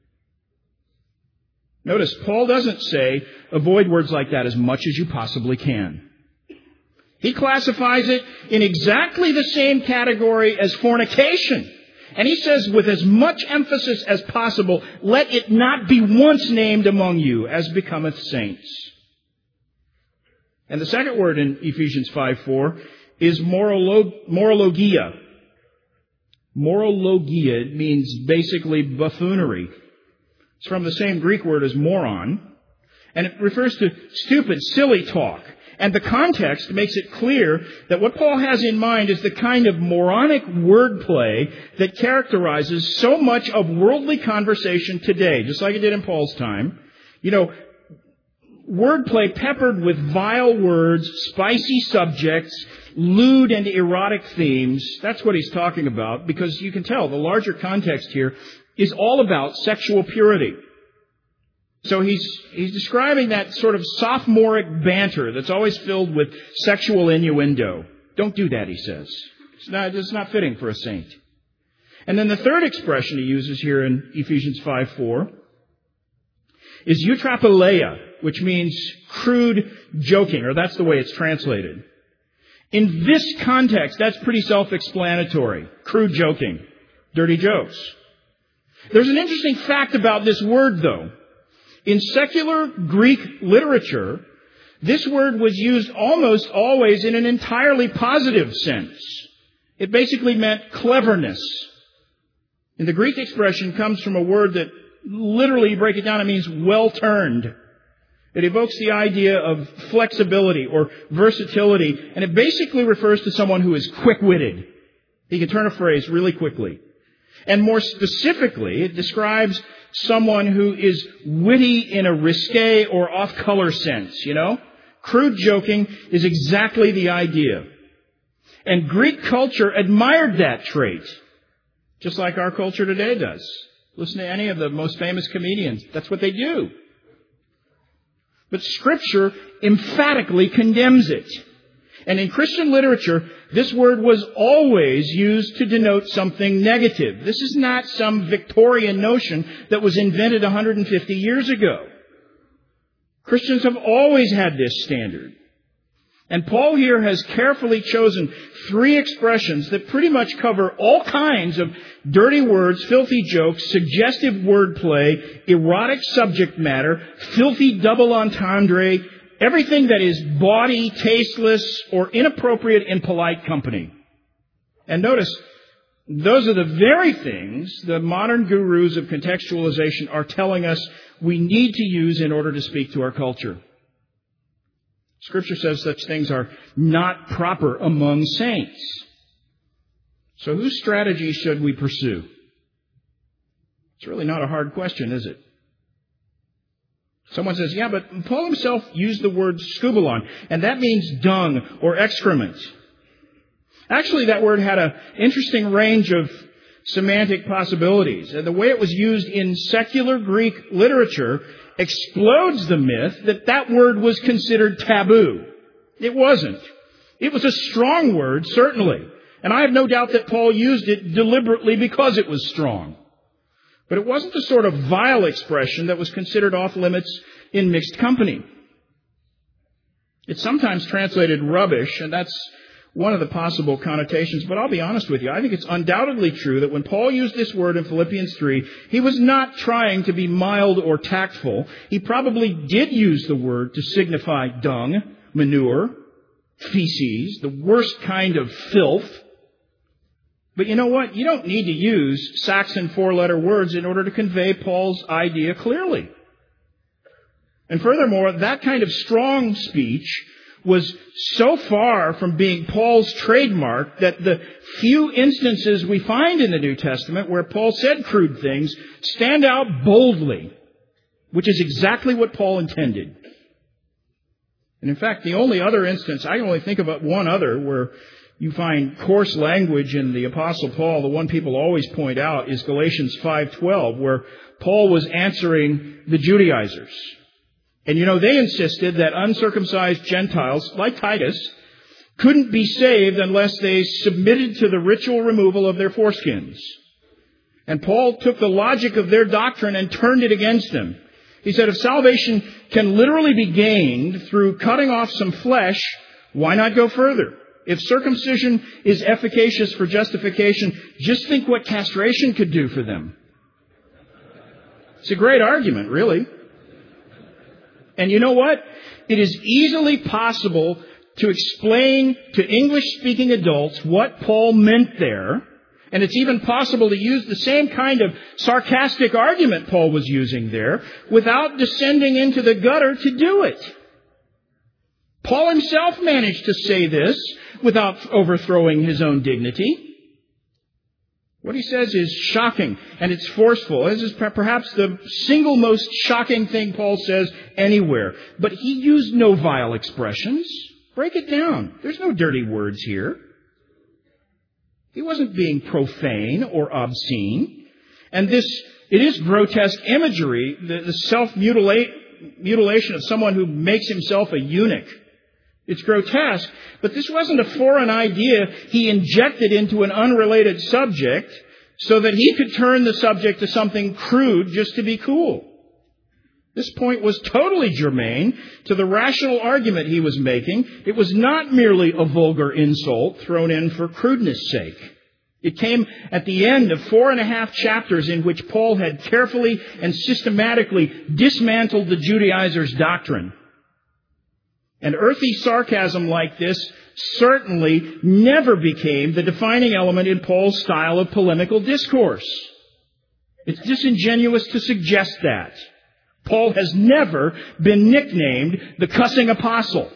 S2: Notice, Paul doesn't say, avoid words like that as much as you possibly can. He classifies it in exactly the same category as fornication. And he says, with as much emphasis as possible, let it not be once named among you, as becometh saints. And the second word in Ephesians 5:4 is morologia. Morologia means basically buffoonery. It's from the same Greek word as moron, and it refers to stupid, silly talk. And the context makes it clear that what Paul has in mind is the kind of moronic wordplay that characterizes so much of worldly conversation today, just like it did in Paul's time. You know, wordplay peppered with vile words, spicy subjects, lewd and erotic themes. That's what he's talking about, because you can tell the larger context here is all about sexual purity. So he's describing that sort of sophomoric banter that's always filled with sexual innuendo. Don't do that, he says. It's not fitting for a saint. And then the third expression he uses here in Ephesians 5:4 is eutrapileia, which means crude joking, or that's the way it's translated. In this context, that's pretty self-explanatory. Crude joking. Dirty jokes. There's an interesting fact about this word, though. In secular Greek literature, this word was used almost always in an entirely positive sense. It basically meant cleverness. And the Greek expression comes from a word that literally, you break it down, it means well-turned. It evokes the idea of flexibility or versatility, and it basically refers to someone who is quick-witted. He can turn a phrase really quickly. And more specifically, it describes someone who is witty in a risque or off-color sense, you know? Crude joking is exactly the idea. And Greek culture admired that trait, just like our culture today does. Listen to any of the most famous comedians. That's what they do. But Scripture emphatically condemns it. And in Christian literature, this word was always used to denote something negative. This is not some Victorian notion that was invented 150 years ago. Christians have always had this standard. And Paul here has carefully chosen 3 expressions that pretty much cover all kinds of dirty words, filthy jokes, suggestive wordplay, erotic subject matter, filthy double entendre, everything that is bawdy, tasteless, or inappropriate in polite company. And notice, those are the very things the modern gurus of contextualization are telling us we need to use in order to speak to our culture. Scripture says such things are not proper among saints. So whose strategy should we pursue? It's really not a hard question, is it? Someone says, yeah, but Paul himself used the word skubalon, and that means dung or excrement. Actually, that word had an interesting range of semantic possibilities. And the way it was used in secular Greek literature explodes the myth that that word was considered taboo. It wasn't. It was a strong word, certainly. And I have no doubt that Paul used it deliberately because it was strong. But it wasn't the sort of vile expression that was considered off limits in mixed company. It's sometimes translated rubbish, and that's one of the possible connotations. But I'll be honest with you, I think it's undoubtedly true that when Paul used this word in Philippians 3, he was not trying to be mild or tactful. He probably did use the word to signify dung, manure, feces, the worst kind of filth. But you know what? You don't need to use Saxon 4-letter words in order to convey Paul's idea clearly. And furthermore, that kind of strong speech was so far from being Paul's trademark that the few instances we find in the New Testament where Paul said crude things stand out boldly, which is exactly what Paul intended. And in fact, the only other instance, I can only think about one other where you find coarse language in the Apostle Paul. The one people always point out is Galatians 5:12, where Paul was answering the Judaizers. And they insisted that uncircumcised Gentiles, like Titus, couldn't be saved unless they submitted to the ritual removal of their foreskins. And Paul took the logic of their doctrine and turned it against them. He said, if salvation can literally be gained through cutting off some flesh, why not go further? If circumcision is efficacious for justification, just think what castration could do for them. It's a great argument, really. And you know what? It is easily possible to explain to English-speaking adults what Paul meant there. And it's even possible to use the same kind of sarcastic argument Paul was using there without descending into the gutter to do it. Paul himself managed to say this without overthrowing his own dignity. What he says is shocking, and it's forceful. This is perhaps the single most shocking thing Paul says anywhere. But he used no vile expressions. Break it down. There's no dirty words here. He wasn't being profane or obscene. And it is grotesque imagery, the self-mutilation of someone who makes himself a eunuch. It's grotesque, but this wasn't a foreign idea he injected into an unrelated subject so that he could turn the subject to something crude just to be cool. This point was totally germane to the rational argument he was making. It was not merely a vulgar insult thrown in for crudeness' sake. It came at the end of 4.5 chapters in which Paul had carefully and systematically dismantled the Judaizers' doctrine. And earthy sarcasm like this certainly never became the defining element in Paul's style of polemical discourse. It's disingenuous to suggest that. Paul has never been nicknamed the cussing apostle.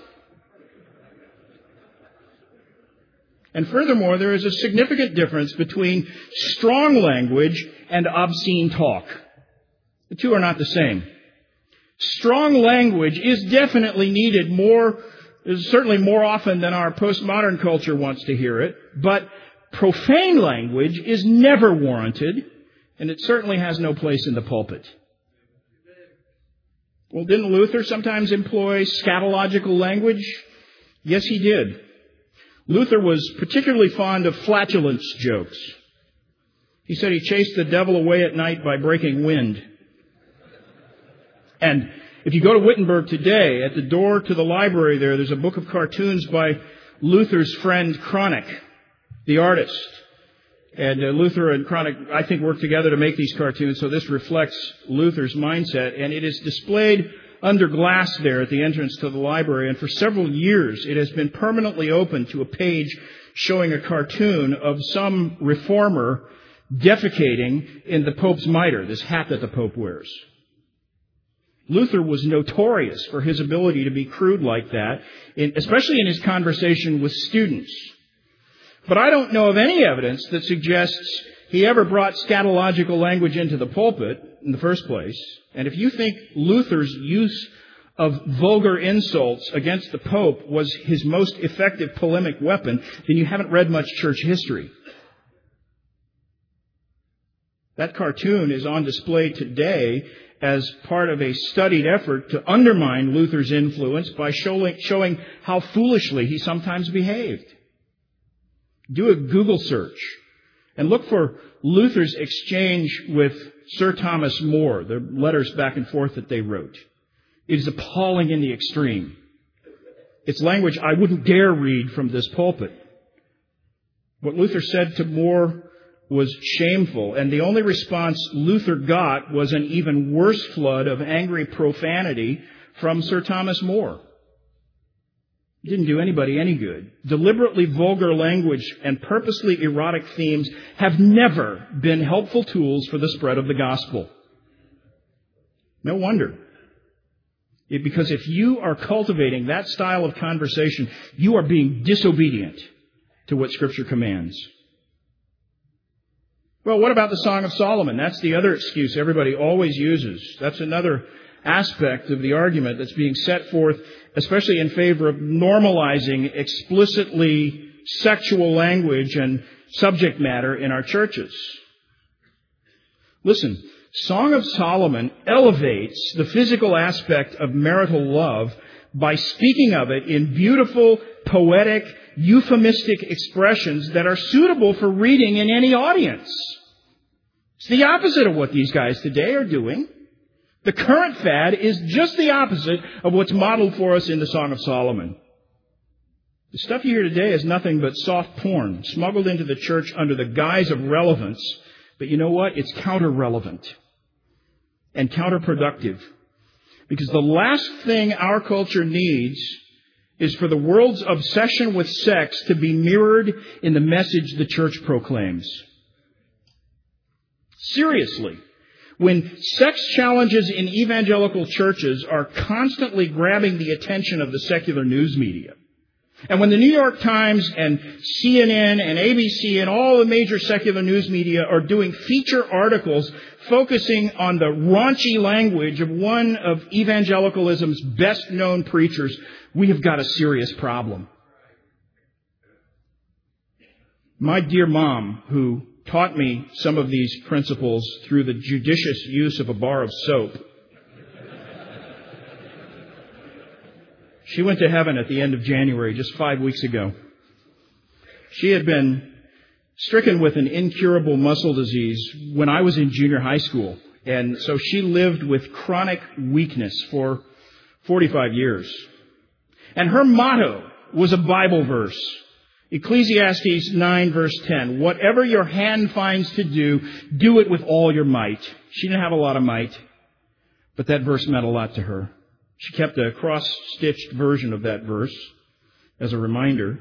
S2: And furthermore, there is a significant difference between strong language and obscene talk. The two are not the same. Strong language is definitely needed certainly more often than our postmodern culture wants to hear it, but profane language is never warranted, and it certainly has no place in the pulpit. Well, didn't Luther sometimes employ scatological language? Yes, he did. Luther was particularly fond of flatulence jokes. He said he chased the devil away at night by breaking wind. And if you go to Wittenberg today, at the door to the library there's a book of cartoons by Luther's friend Kronek, the artist. And Luther and Kronek, I think, worked together to make these cartoons, so this reflects Luther's mindset. And it is displayed under glass there at the entrance to the library. And for several years, it has been permanently open to a page showing a cartoon of some reformer defecating in the Pope's mitre, this hat that the Pope wears. Luther was notorious for his ability to be crude like that, especially in his conversation with students. But I don't know of any evidence that suggests he ever brought scatological language into the pulpit in the first place. And if you think Luther's use of vulgar insults against the Pope was his most effective polemic weapon, then you haven't read much church history. That cartoon is on display today as part of a studied effort to undermine Luther's influence by showing how foolishly he sometimes behaved. Do a Google search and look for Luther's exchange with Sir Thomas More, the letters back and forth that they wrote. It is appalling in the extreme. It's language I wouldn't dare read from this pulpit. What Luther said to More was shameful, and the only response Luther got was an even worse flood of angry profanity from Sir Thomas More. It didn't do anybody any good. Deliberately vulgar language and purposely erotic themes have never been helpful tools for the spread of the gospel. No wonder. Because if you are cultivating that style of conversation, you are being disobedient to what Scripture commands. Well, what about the Song of Solomon? That's the other excuse everybody always uses. That's another aspect of the argument that's being set forth, especially in favor of normalizing explicitly sexual language and subject matter in our churches. Listen, Song of Solomon elevates the physical aspect of marital love by speaking of it in beautiful, poetic, euphemistic expressions that are suitable for reading in any audience. It's the opposite of what these guys today are doing. The current fad is just the opposite of what's modeled for us in the Song of Solomon. The stuff you hear today is nothing but soft porn smuggled into the church under the guise of relevance. But you know what? It's counter-relevant and counterproductive. Because the last thing our culture needs is for the world's obsession with sex to be mirrored in the message the church proclaims. Seriously. When sex challenges in evangelical churches are constantly grabbing the attention of the secular news media, and when the New York Times and CNN and ABC and all the major secular news media are doing feature articles focusing on the raunchy language of one of evangelicalism's best-known preachers, we have got a serious problem. My dear mom, who taught me some of these principles through the judicious use of a bar of soap, she went to heaven at the end of January, just 5 weeks ago. She had been stricken with an incurable muscle disease when I was in junior high school. And so she lived with chronic weakness for 45 years. And her motto was a Bible verse. Ecclesiastes 9 verse 10. Whatever your hand finds to do, do it with all your might. She didn't have a lot of might, but that verse meant a lot to her. She kept a cross-stitched version of that verse as a reminder.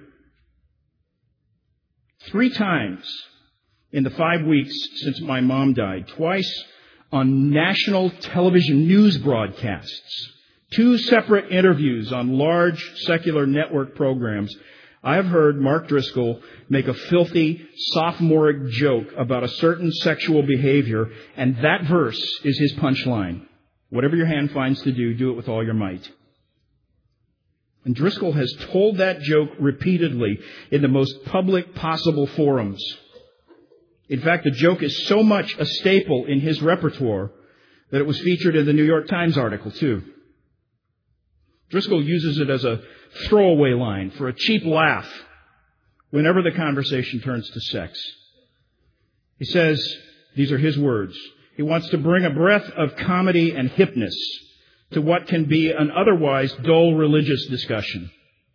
S2: 3 times in the 5 weeks since my mom died, twice on national television news broadcasts, 2 separate interviews on large secular network programs, I have heard Mark Driscoll make a filthy, sophomoric joke about a certain sexual behavior, and that verse is his punchline. Whatever your hand finds to do, do it with all your might. And Driscoll has told that joke repeatedly in the most public possible forums. In fact, the joke is so much a staple in his repertoire that it was featured in the New York Times article, too. Driscoll uses it as a throwaway line for a cheap laugh whenever the conversation turns to sex. He says, these are his words, he wants to bring a breath of comedy and hipness to what can be an otherwise dull religious discussion.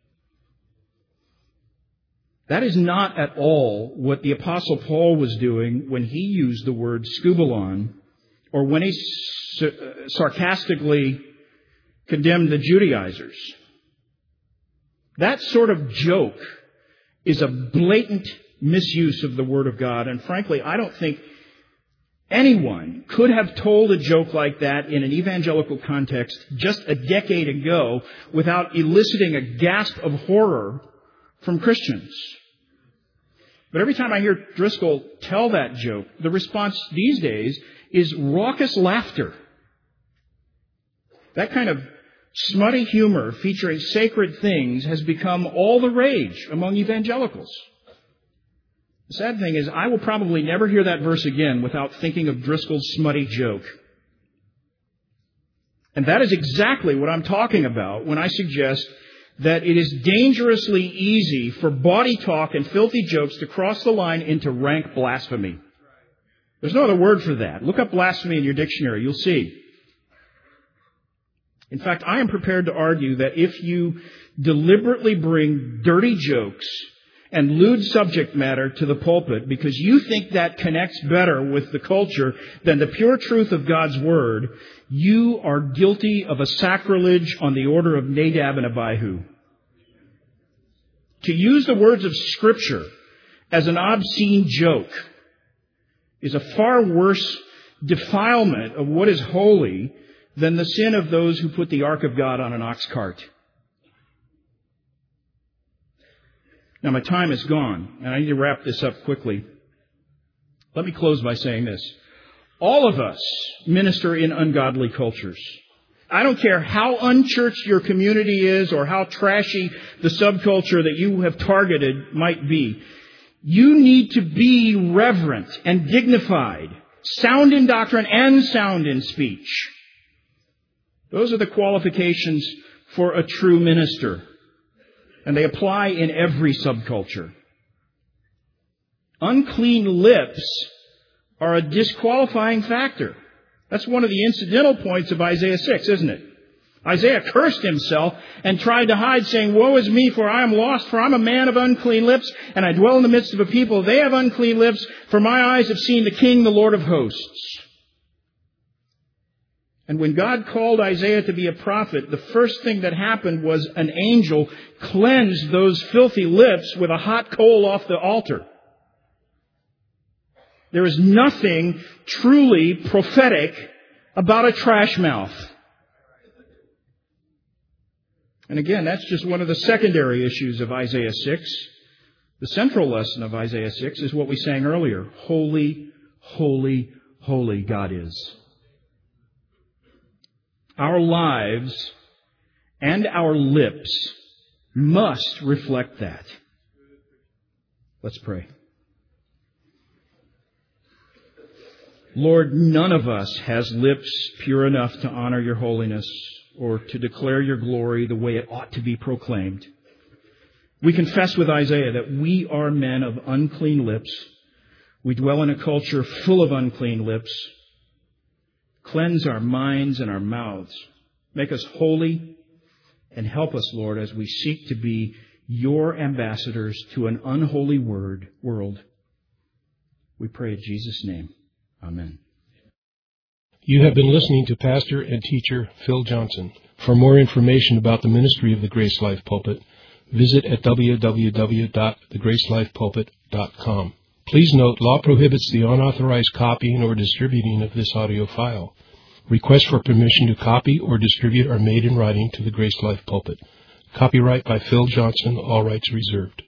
S2: That is not at all what the Apostle Paul was doing when he used the word skubalon, or when he sarcastically condemned the Judaizers. That sort of joke is a blatant misuse of the Word of God, and frankly, I don't think anyone could have told a joke like that in an evangelical context just a decade ago without eliciting a gasp of horror from Christians. But every time I hear Driscoll tell that joke, the response these days is raucous laughter. That kind of smutty humor featuring sacred things has become all the rage among evangelicals. The sad thing is, I will probably never hear that verse again without thinking of Driscoll's smutty joke. And that is exactly what I'm talking about when I suggest that it is dangerously easy for bawdy talk and filthy jokes to cross the line into rank blasphemy. There's no other word for that. Look up blasphemy in your dictionary. You'll see. In fact, I am prepared to argue that if you deliberately bring dirty jokes and lewd subject matter to the pulpit because you think that connects better with the culture than the pure truth of God's Word, you are guilty of a sacrilege on the order of Nadab and Abihu. To use the words of Scripture as an obscene joke is a far worse defilement of what is holy than the sin of those who put the ark of God on an ox cart. Now, my time is gone, and I need to wrap this up quickly. Let me close by saying this. All of us minister in ungodly cultures. I don't care how unchurched your community is or how trashy the subculture that you have targeted might be. You need to be reverent and dignified, sound in doctrine and sound in speech. Those are the qualifications for a true minister. And they apply in every subculture. Unclean lips are a disqualifying factor. That's one of the incidental points of Isaiah 6, isn't it? Isaiah cursed himself and tried to hide, saying, "Woe is me, for I am lost, for I am a man of unclean lips, and I dwell in the midst of a people. They have unclean lips, for my eyes have seen the King, the Lord of hosts." And when God called Isaiah to be a prophet, the first thing that happened was an angel cleansed those filthy lips with a hot coal off the altar. There is nothing truly prophetic about a trash mouth. And again, that's just one of the secondary issues of Isaiah 6. The central lesson of Isaiah 6 is what we sang earlier. Holy, holy, holy God is. Our lives and our lips must reflect that. Let's pray. Lord, none of us has lips pure enough to honor your holiness or to declare your glory the way it ought to be proclaimed. We confess with Isaiah that we are men of unclean lips. We dwell in a culture full of unclean lips. Cleanse our minds and our mouths. Make us holy and help us, Lord, as we seek to be your ambassadors to an unholy world. We pray in Jesus' name. Amen.
S3: You have been listening to Pastor and Teacher Phil Johnson. For more information about the ministry of the Grace Life Pulpit, visit at www.thegracelifepulpit.com. Please note, law prohibits the unauthorized copying or distributing of this audio file. Requests for permission to copy or distribute are made in writing to the Grace Life Pulpit. Copyright by Phil Johnson, all rights reserved.